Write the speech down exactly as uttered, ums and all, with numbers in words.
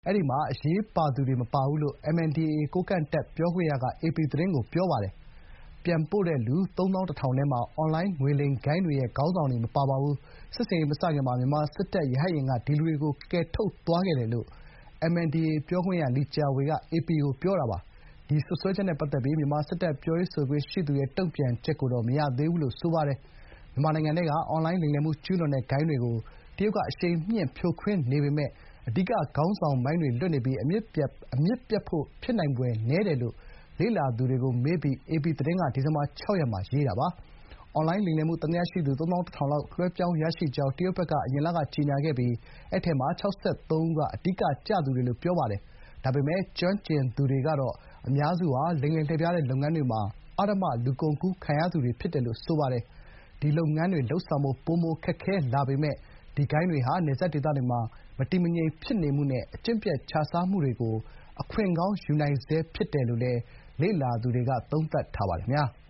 အဲဒီမှာအရေးပါသူတွေမပါဘူးလို့ အမ်အန်ဒီအေ ကိုးကန့်တပ်ပြောခွင့်ရက အေပီသတင်းကိုပြောပါတယ်။ ပြန်ပို့တဲ့လူ သုံးသောင်းတစ်ထောင်ထဲမှာ အွန်လိုင်းငွေလိမ်ဂိုဏ်းတွေရဲ့ခေါင်းဆောင်တွေမပါပါဘူး။ စစ်ဆင်ရေးမစခင်မှာ မြန်မာစစ်တပ်ရဟတ်ယာဉ်က ဒီလူတွေကို ကယ်ထုတ်သွားခဲ့တယ်လို့ အမ်အန်ဒီအေပြောခွင့်ရ လီကျာဝေက အေပီကိုပြောပါတယ်။ ဒီစွပ်စွဲချက်နဲ့ပတ်သက်ပြီး မြန်မာစစ်တပ်ပြောရေးဆိုခွင့်ရှိသူရဲ့တုံ့ပြန်ချက်ကိုတော့ မရသေးဘူးလို့ဆိုပါတယ်။ မြန်မာနိုင်ငံထဲက အွန်လိုင်းလိမ်လည်မှုကျူးလွန်တဲ့ဂိုဏ်းတွေကို တရုတ်ကအရှိန်မြှင့်ဖြိုခွင်းနေပေမယ့် အဓိကခေါင်းဆောင်ပိုင်းတွေလွတ်နေပြီး အမြစ်ပြတ်ဖို့ဖြစ်နိုင်ဖွယ်နည်းတယ်လို့ လေ့လာသူတွေကိုမေးပြီး အေပီသတင်းက ဒီဇင်ဘာခြောက်ရက်မှာရေးတာပါ။ အွန်လိုင်းလိမ်လည်မှုသံသယရှိသူ သုံးသောင်းတစ်ထောင်လောက် လွှဲပြောင်းရရှိကြောင်း တရုတ်ဘက်က အရင်လကကြေညာခဲ့ပြီး အဲဒီထဲမှာ ခြောက်ဆယ့်သုံးဦးက အဓိကကျသူတွေလို့ပြောပါတယ်။ ဒါပေမယ့် ကျွမ်းကျင်သူတွေကတော့ အများစုဟာ လိမ်လည်လှည့်ဖြားတဲ့လုပ်ငန်းတွေမှာ အဓမ္မလူကုန်ကူးခံရသူတွေဖြစ်တယ်လို့ဆိုပါတယ်။ ဒီလုပ်ငန်းတွေလုပ်ဆောင်ဖို့ ပိုမိုခက်ခဲလာပေမယ့် ဒီဂိုဏ်းတွေဟာ နယ်စပ်ဒေသတွေမှာ မတည်မငြိမ်ဖြစ်နေမှုနဲ့ အကျင့်ပျက်ခြစားမှုတွေကို အခွင့်ကောင်းယူနိုင်ဆဲဖြစ်တယ်လို့လည်း လေ့လာသူတွေက သုံးသပ်ထားပါတယ်။